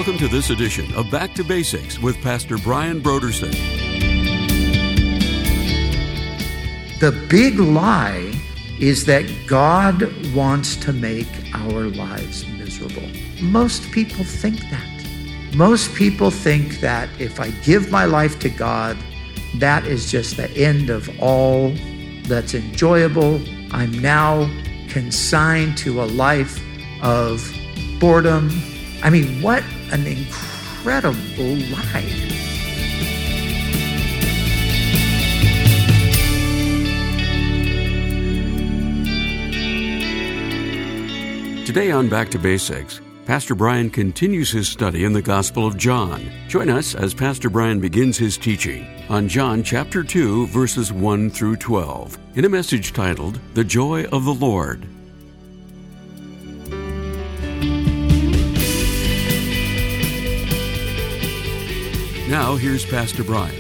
Welcome to this edition of Back to Basics with Pastor Brian Brodersen. The big lie is that God wants to make our lives miserable. Most people think that. Most people think that if I give my life to God, that is just the end of all that's enjoyable. I'm now consigned to a life of boredom. I mean, what an incredible lie. Today on Back to Basics, Pastor Brian continues his study in the Gospel of John. Join us as Pastor Brian begins his teaching on John chapter 2, verses 1 through 12, in a message titled, The Joy of the Lord. Now, here's Pastor Brian.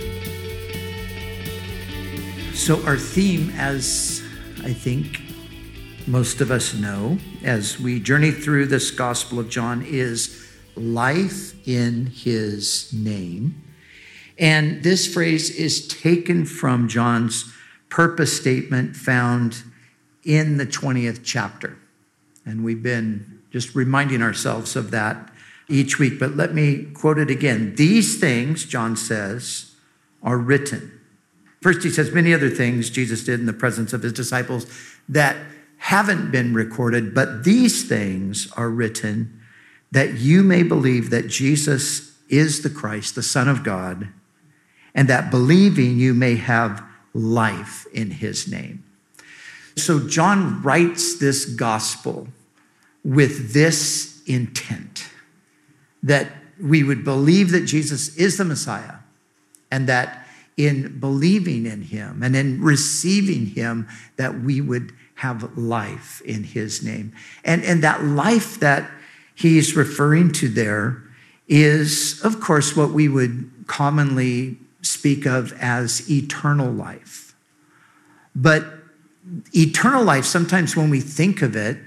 So our theme, as I think most of us know, as we journey through this Gospel of John, is life in his name. And this phrase is taken from John's purpose statement found in the 20th chapter. And we've been just reminding ourselves of that each week. But let me quote it again. These things, John says, are written. First, he says many other things Jesus did in the presence of his disciples that haven't been recorded, but these things are written that you may believe that Jesus is the Christ, the Son of God, and that believing you may have life in his name. So John writes this gospel with this intent, that we would believe that Jesus is the Messiah, and that in believing in him and in receiving him, that we would have life in his name. And that life that he's referring to there is, of course, what we would commonly speak of as eternal life. But eternal life, sometimes when we think of it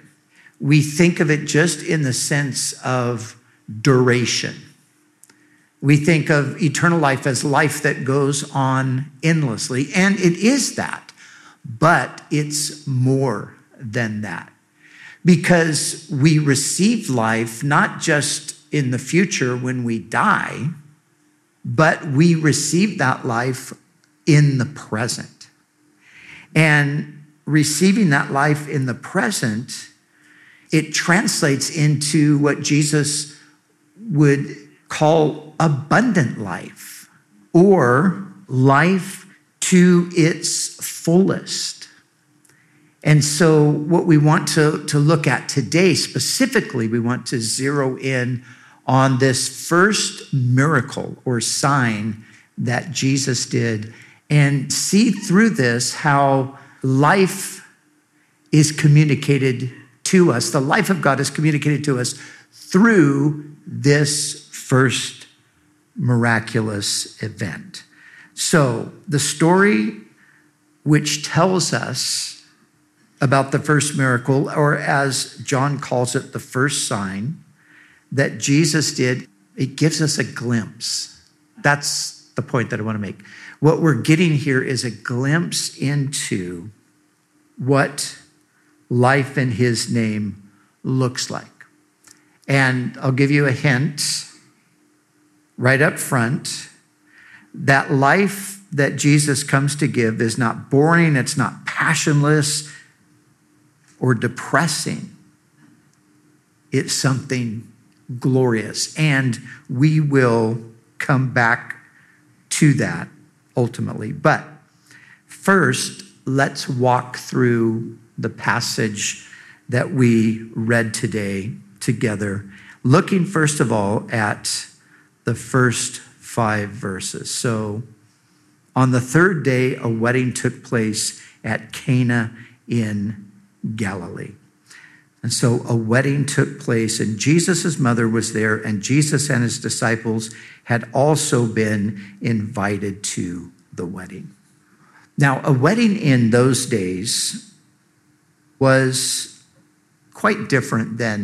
just in the sense of duration. We think of eternal life as life that goes on endlessly, and it is that. But it's more than that, because we receive life not just in the future when we die, but we receive that life in the present. And receiving that life in the present, it translates into what Jesus would call abundant life, or life to its fullest. And so what we want to look at today, specifically, we want to zero in on this first miracle or sign that Jesus did, and see through this how life is communicated to us. The life of God is communicated to us through this first miraculous event. So the story which tells us about the first miracle, or as John calls it, the first sign that Jesus did, it gives us a glimpse. That's the point that I want to make. What we're getting here is a glimpse into what life in his name looks like. And I'll give you a hint right up front. That life that Jesus comes to give is not boring, it's not passionless or depressing. It's something glorious, and we will come back to that ultimately. But first, let's walk through the passage that we read today together, looking first of all at the first 5 verses. So, on the third day, a wedding took place at Cana in Galilee. And so a wedding took place, and Jesus' mother was there, and Jesus and his disciples had also been invited to the wedding. Now, a wedding in those days was quite different than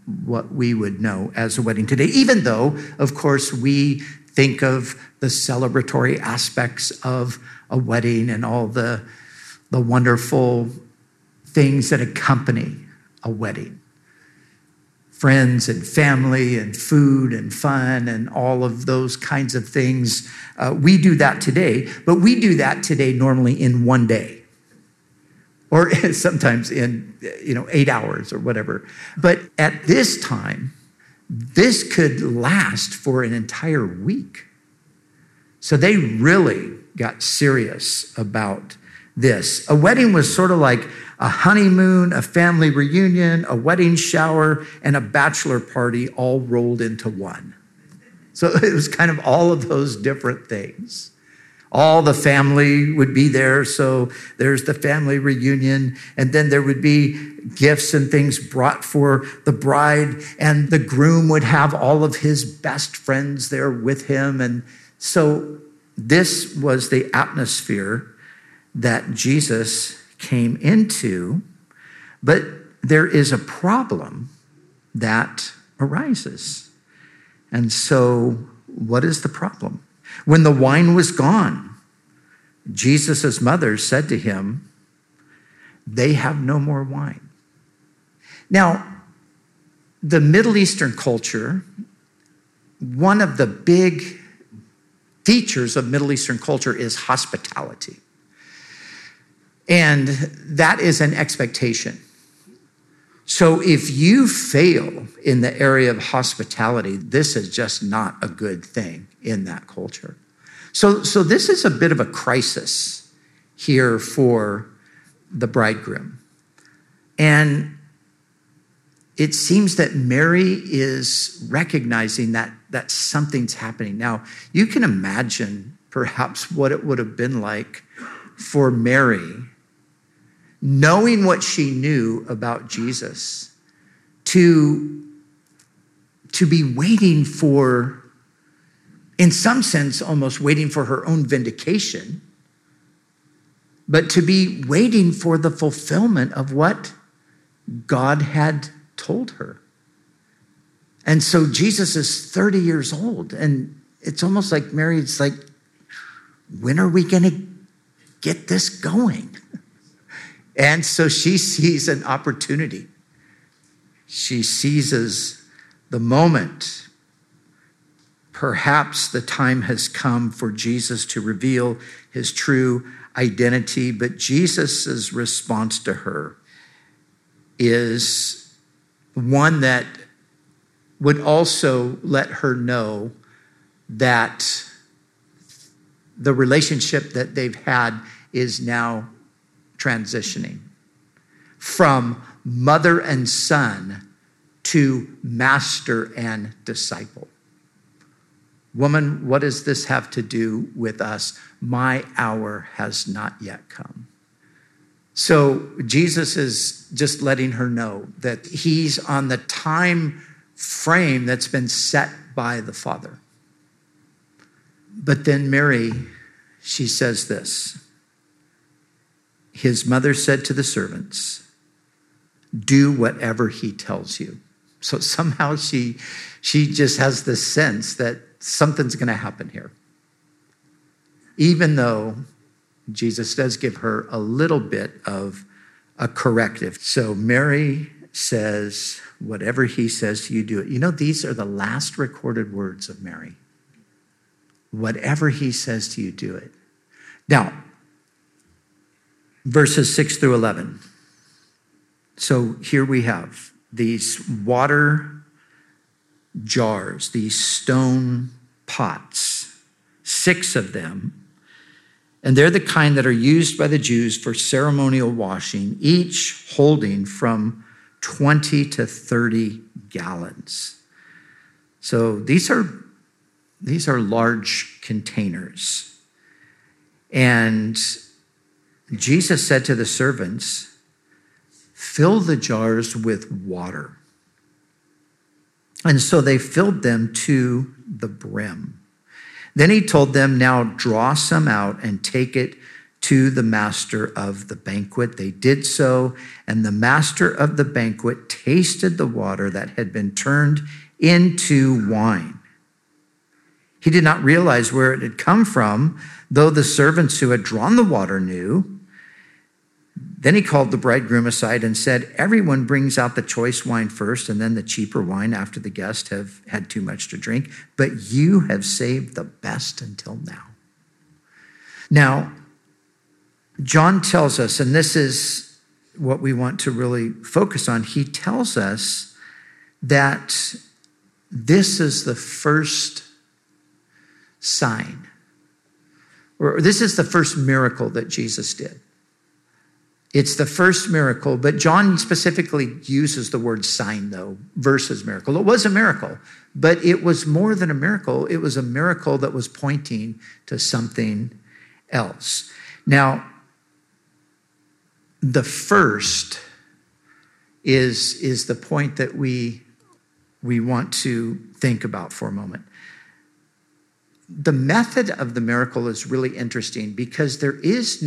what we would know as a wedding today, even though, of course, we think of the celebratory aspects of a wedding and all the wonderful things that accompany a wedding. Friends and family and food and fun and all of those kinds of things. We do that today, but we do that today normally in one day. Or sometimes in 8 hours or whatever. But at this time, this could last for an entire week. So they really got serious about this. A wedding was sort of like a honeymoon, a family reunion, a wedding shower, and a bachelor party all rolled into one. So it was kind of all of those different things. All the family would be there, so there's the family reunion, and then there would be gifts and things brought for the bride, and the groom would have all of his best friends there with him. And so this was the atmosphere that Jesus came into, but there is a problem that arises. And so what is the problem? When the wine was gone, Jesus' mother said to him, "They have no more wine." Now, the Middle Eastern culture, one of the big features of Middle Eastern culture is hospitality. And that is an expectation. So if you fail in the area of hospitality, this is just not a good thing in that culture. So this is a bit of a crisis here for the bridegroom. And it seems that Mary is recognizing that something's happening. Now, you can imagine perhaps what it would have been like for Mary, knowing what she knew about Jesus, to be waiting for, in some sense, almost waiting for her own vindication, but to be waiting for the fulfillment of what God had told her. And so Jesus is 30 years old, and it's almost like Mary's like, when are we going to get this going? And so she sees an opportunity. She seizes the moment. Perhaps the time has come for Jesus to reveal his true identity, but Jesus' response to her is one that would also let her know that the relationship that they've had is now transitioning from mother and son to master and disciple. Woman, what does this have to do with us? My hour has not yet come. So Jesus is just letting her know that he's on the time frame that's been set by the Father. But then Mary, she says this. His mother said to the servants, "Do whatever he tells you." So somehow she just has this sense that something's going to happen here. Even though Jesus does give her a little bit of a corrective. So Mary says, "Whatever he says to you, do it." You know, these are the last recorded words of Mary. Whatever he says to you, do it. Now, verses 6 through 11. So here we have these water jars, these stone pots, 6 of them. And they're the kind that are used by the Jews for ceremonial washing, each holding from 20 to 30 gallons. So these are large containers. And Jesus said to the servants, "Fill the jars with water." And so they filled them to the brim. Then he told them, "Now draw some out and take it to the master of the banquet. They did so, and the master of the banquet tasted the water that had been turned into wine. He did not realize where it had come from, though the servants who had drawn the water knew. Then he called the bridegroom aside and said, "Everyone brings out the choice wine first and then the cheaper wine after the guests have had too much to drink, but you have saved the best until now." Now, John tells us, and this is what we want to really focus on, he tells us that this is the first sign, or this is the first miracle that Jesus did. It's the first miracle, but John specifically uses the word sign, though, versus miracle. It was a miracle, but it was more than a miracle. It was a miracle that was pointing to something else. Now, the first is the point that we want to think about for a moment. The method of the miracle is really interesting because there is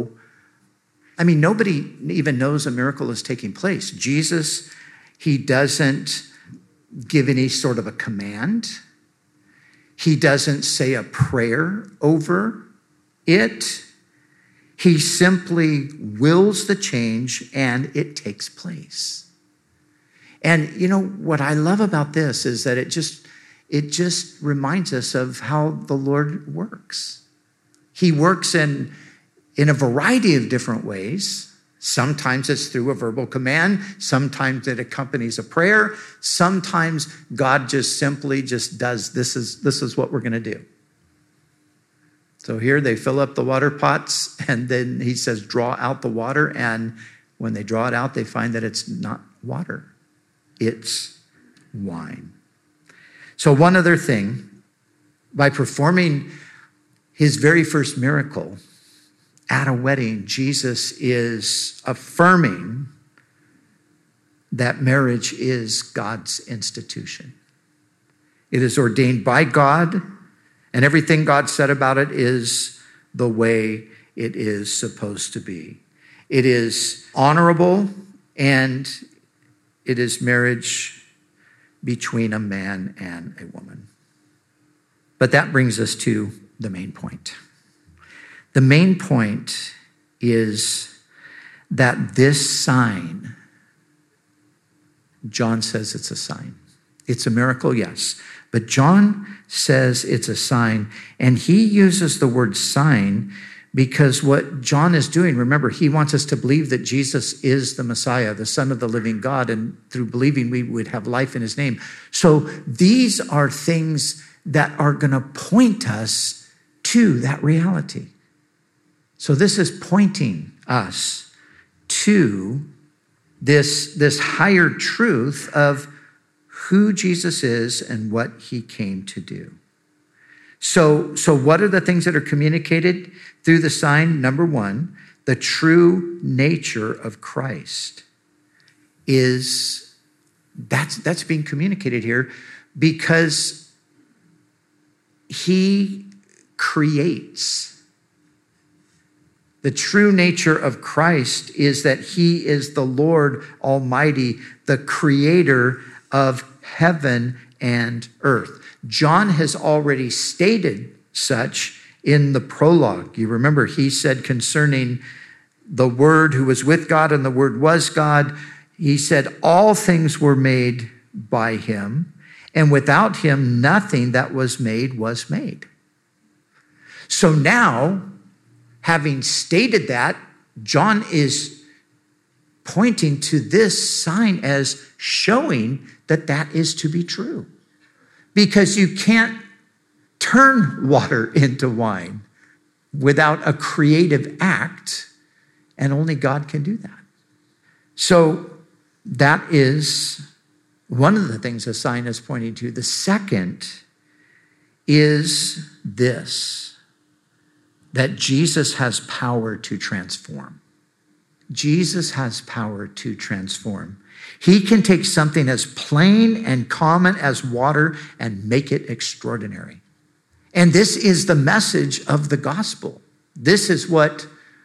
nobody even knows a miracle is taking place. Jesus, he doesn't give any sort of a command. He doesn't say a prayer over it. He simply wills the change and it takes place. And what I love about this is that it just reminds us of how the Lord works. He works in a variety of different ways. Sometimes it's through a verbal command. Sometimes it accompanies a prayer. Sometimes God just simply does, this is what we're going to do. So here they fill up the water pots, and then he says, draw out the water. And when they draw it out, they find that it's not water. It's wine. So one other thing, by performing his very first miracle at a wedding, Jesus is affirming that marriage is God's institution. It is ordained by God, and everything God said about it is the way it is supposed to be. It is honorable, and it is marriage between a man and a woman. But that brings us to the main point. The main point is that this sign, John says it's a sign. It's a miracle, yes. But John says it's a sign, and he uses the word sign because what John is doing, remember, he wants us to believe that Jesus is the Messiah, the Son of the living God, and through believing we would have life in his name. So these are things that are going to point us to that reality. So this is pointing us to this higher truth of who Jesus is and what he came to do. So what are the things that are communicated through the sign? Number one, the true nature of Christ that's being communicated here because he creates. The true nature of Christ is that he is the Lord Almighty, the creator of heaven and earth. John has already stated such in the prologue. You remember he said concerning the Word who was with God and the Word was God, he said all things were made by him, and without him nothing that was made was made. So now, having stated that, John is pointing to this sign as showing that that is to be true. Because you can't turn water into wine without a creative act, and only God can do that. So that is one of the things the sign is pointing to. The second is this, that Jesus has power to transform. Jesus has power to transform. He can take something as plain and common as water and make it extraordinary. And this is the message of the gospel. This is what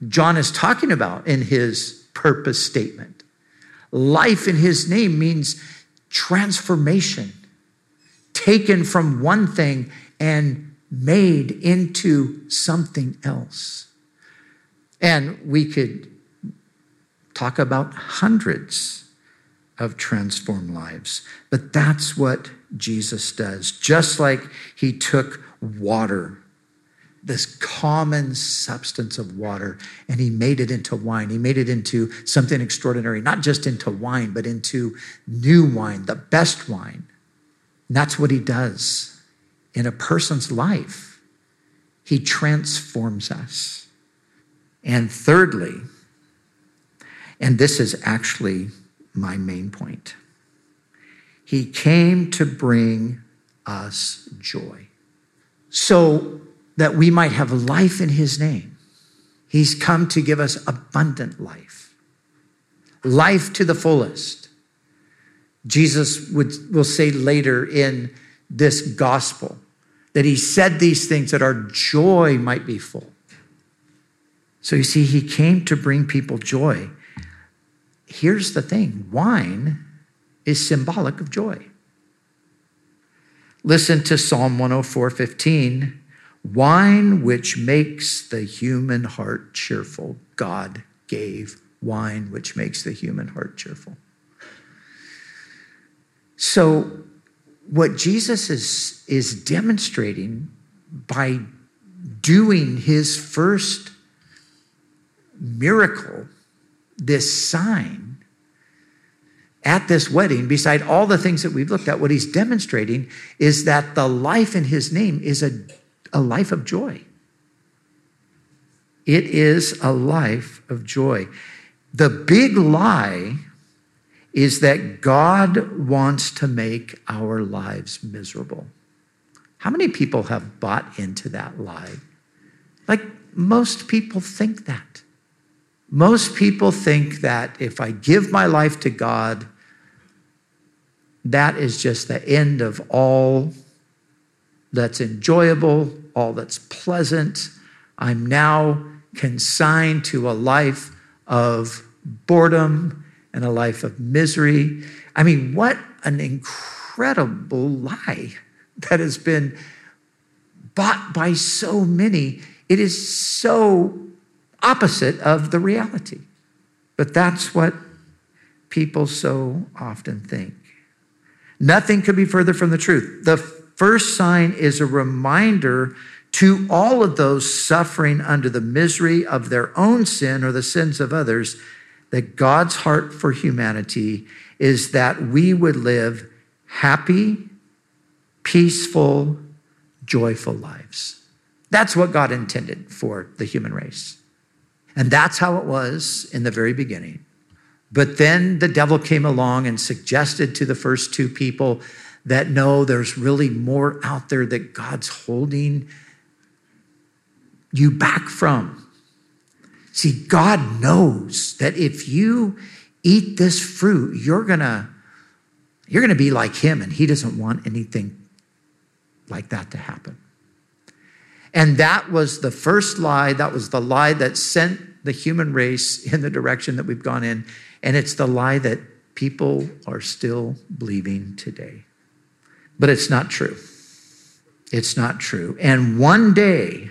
John is talking about in his purpose statement. Life in his name means transformation, taken from one thing and made into something else. And we could talk about hundreds of transformed lives, but that's what Jesus does. Just like he took water, this common substance of water, and he made it into wine. He made it into something extraordinary, not just into wine, but into new wine, the best wine. And that's what he does in a person's life. He transforms us. And thirdly, and this is actually my main point, he came to bring us joy, so that we might have life in his name. He's come to give us abundant life, life to the fullest. Jesus will say later in this gospel that he said these things that our joy might be full. So you see, he came to bring people joy. Here's the thing, wine is symbolic of joy. Listen to Psalm 104:15. Wine which makes the human heart cheerful. God gave wine which makes the human heart cheerful. So what Jesus is demonstrating by doing his first miracle, this sign at this wedding, beside all the things that we've looked at, what he's demonstrating is that the life in his name is a life of joy. It is a life of joy. The big lie is that God wants to make our lives miserable. How many people have bought into that lie? Like, most people think that. Most people think that if I give my life to God, that is just the end of all that's enjoyable, all that's pleasant. I'm now consigned to a life of boredom and a life of misery. I mean, what an incredible lie that has been bought by so many. It is so opposite of the reality. But that's what people so often think. Nothing could be further from the truth. The first sign is a reminder to all of those suffering under the misery of their own sin or the sins of others that God's heart for humanity is that we would live happy, peaceful, joyful lives. That's what God intended for the human race. And that's how it was in the very beginning. But then the devil came along and suggested to the first two people that no, there's really more out there that God's holding you back from. See, God knows that if you eat this fruit, you're gonna be like him, and he doesn't want anything like that to happen. And that was the first lie. That was the lie that sent the human race in the direction that we've gone in. And it's the lie that people are still believing today. But it's not true. It's not true. And one day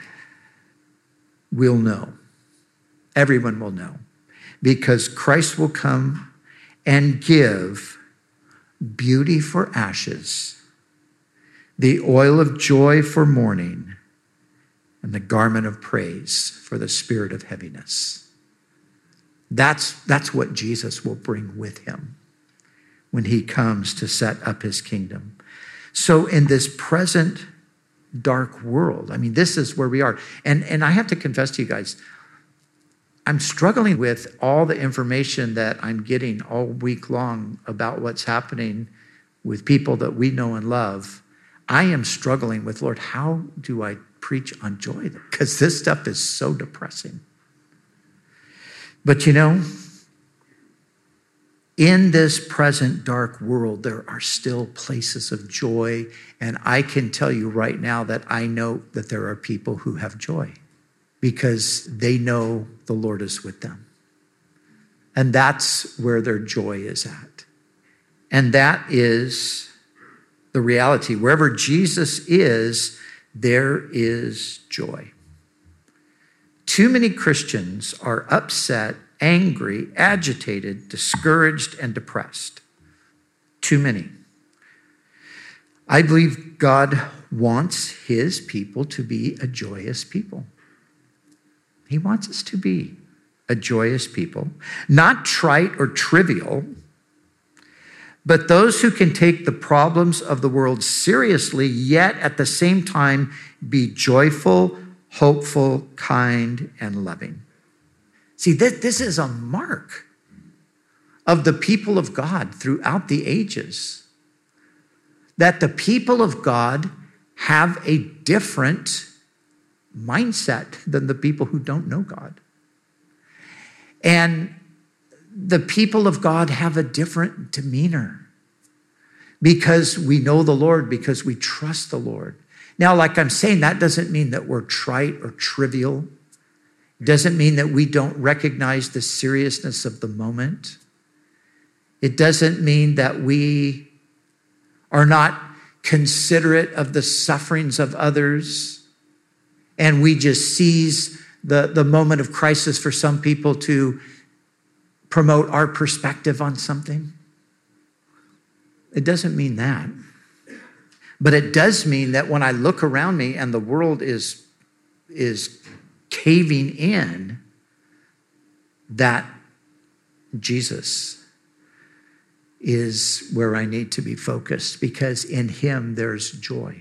we'll know. Everyone will know. Because Christ will come and give beauty for ashes, the oil of joy for mourning, and the garment of praise for the spirit of heaviness. That's what Jesus will bring with him when he comes to set up his kingdom. So in this present dark world, I mean, this is where we are. And I have to confess to you guys, I'm struggling with all the information that I'm getting all week long about what's happening with people that we know and love. I am struggling with, Lord, how do I preach on joy? Because this stuff is so depressing. But you know, in this present dark world, there are still places of joy. And I can tell you right now that I know that there are people who have joy because they know the Lord is with them. And that's where their joy is at. And that is the reality. Wherever Jesus is, there is joy. Too many Christians are upset, angry, agitated, discouraged, and depressed. Too many. I believe God wants his people to be a joyous people. He wants us to be a joyous people, not trite or trivial, but those who can take the problems of the world seriously, yet at the same time be joyful, hopeful, kind, and loving. See, this is a mark of the people of God throughout the ages, that the people of God have a different mindset than the people who don't know God. And the people of God have a different demeanor because we know the Lord, because we trust the Lord. Now, like I'm saying, that doesn't mean that we're trite or trivial. It doesn't mean that we don't recognize the seriousness of the moment. It doesn't mean that we are not considerate of the sufferings of others and we just seize the moment of crisis for some people to promote our perspective on something. It doesn't mean that. But it does mean that when I look around me and the world is caving in, that Jesus is where I need to be focused, because in him there's joy.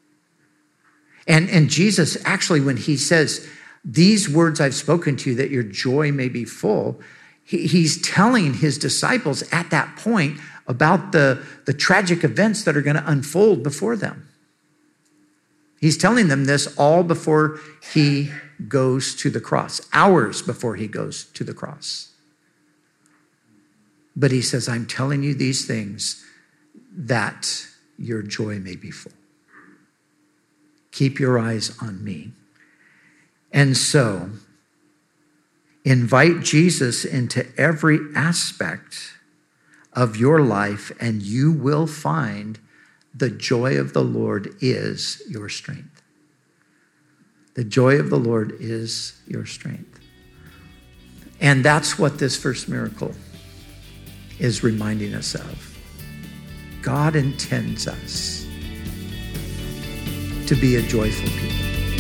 And Jesus, actually, when he says, these words I've spoken to you, that your joy may be full, he's telling his disciples at that point about the tragic events that are going to unfold before them. He's telling them this all before he goes to the cross, hours before he goes to the cross. But he says, I'm telling you these things that your joy may be full. Keep your eyes on me. And so, invite Jesus into every aspect of your life, and you will find the joy of the Lord is your strength. The joy of the Lord is your strength. And that's what this first miracle is reminding us of. God intends us to be a joyful people.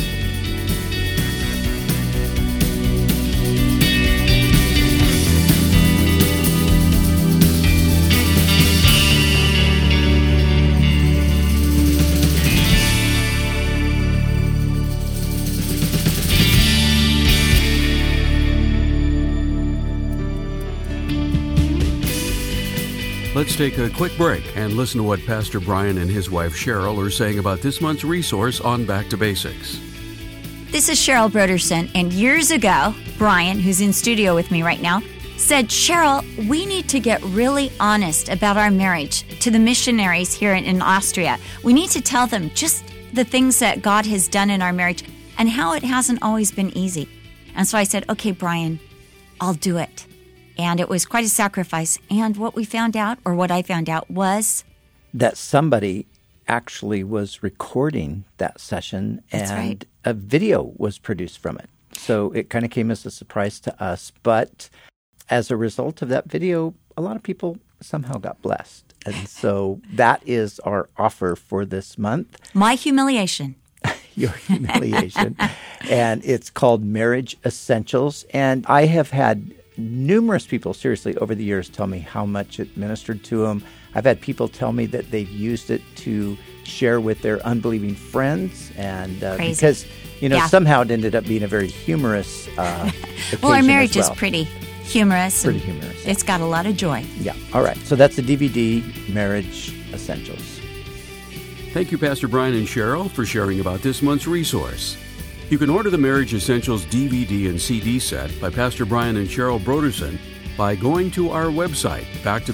Let's take a quick break and listen to what Pastor Brian and his wife Cheryl are saying about this month's resource on Back to Basics. This is Cheryl Broderson, and years ago, Brian, who's in studio with me right now, said, Cheryl, we need to get really honest about our marriage to the missionaries here in Austria. We need to tell them just the things that God has done in our marriage and how it hasn't always been easy. And so I said, okay, Brian, I'll do it. And it was quite a sacrifice. And what we found out, or what I found out, was that somebody actually was recording that session, and a video was produced from it. So it kind of came as a surprise to us. But as a result of that video, a lot of people somehow got blessed. And so that is our offer for this month. My humiliation. Your humiliation. And it's called Marriage Essentials. And I have had numerous people, seriously, over the years tell me how much it ministered to them. I've had people tell me that they've used it to share with their unbelieving friends. And because, somehow it ended up being a very humorous occasion. Well, our marriage is pretty humorous. Pretty humorous. It's got a lot of joy. Yeah. All right. So that's the DVD, Marriage Essentials. Thank you, Pastor Brian and Cheryl, for sharing about this month's resource. You can order the Marriage Essentials DVD and CD set by Pastor Brian and Cheryl Broderson by going to our website,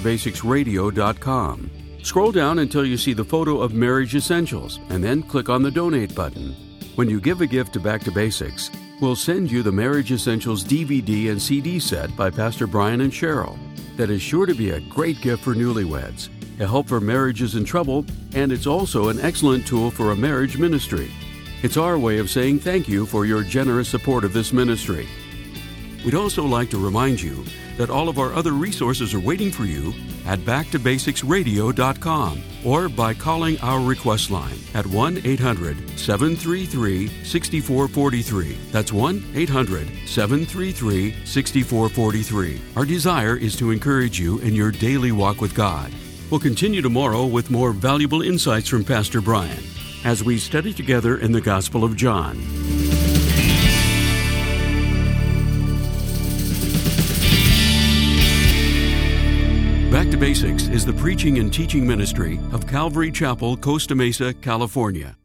backtobasicsradio.com. Scroll down until you see the photo of Marriage Essentials, and then click on the Donate button. When you give a gift to Back to Basics, We'll send you the Marriage Essentials DVD and CD set by Pastor Brian and Cheryl. That is sure to be a great gift for newlyweds, a help for marriages in trouble, and it's also an excellent tool for a marriage ministry. It's our way of saying thank you for your generous support of this ministry. We'd also like to remind you that all of our other resources are waiting for you at backtobasicsradio.com or by calling our request line at 1-800-733-6443. That's 1-800-733-6443. Our desire is to encourage you in your daily walk with God. We'll continue tomorrow with more valuable insights from Pastor Brian as we study together in the Gospel of John. Back to Basics is the preaching and teaching ministry of Calvary Chapel, Costa Mesa, California.